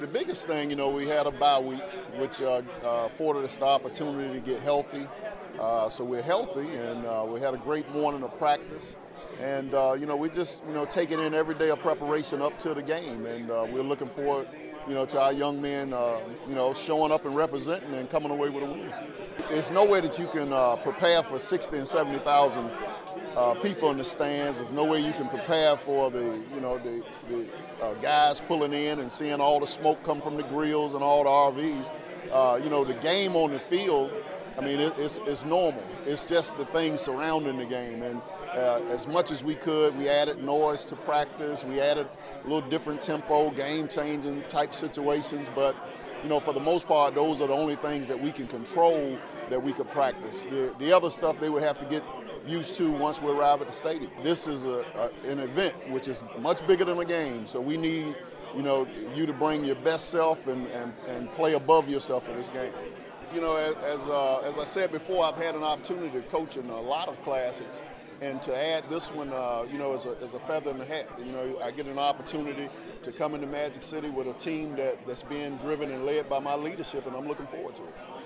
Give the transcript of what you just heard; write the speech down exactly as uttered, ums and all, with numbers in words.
the biggest thing, you know, we had a bye week, which uh, uh, afforded us the opportunity to get healthy. Uh, so we're healthy, and uh, we had a great morning of practice. And, uh, you know, we just, you know, taking in every day of preparation up to the game. And uh, we're looking forward, you know, to our young men, uh, you know, showing up and representing and coming away with a win. There's no way that you can uh, prepare for sixty and seventy thousand uh, people in the stands. There's no way you can prepare for the, you know, the, the uh, guys pulling in and seeing all the smoke come from the grills and all the R Vs. Uh, you know, the game on the field, I mean, it, it's, it's normal. It's just the things surrounding the game. And uh, as much as we could, we added noise to practice. We added a little different tempo, game-changing type situations. But, you know, for the most part, those are the only things that we can control that we could practice. The, the other stuff they would have to get used to once we arrive at the stadium. This is a, a, an event which is much bigger than a game. So we need, you know, you to bring your best self and, and, and play above yourself in this game. You know, as as, uh, as I said before, I've had an opportunity to coach in a lot of classics, and to add this one, uh, you know, as a, as a feather in the hat. You know, I get an opportunity to come into Magic City with a team that, that's being driven and led by my leadership, and I'm looking forward to it.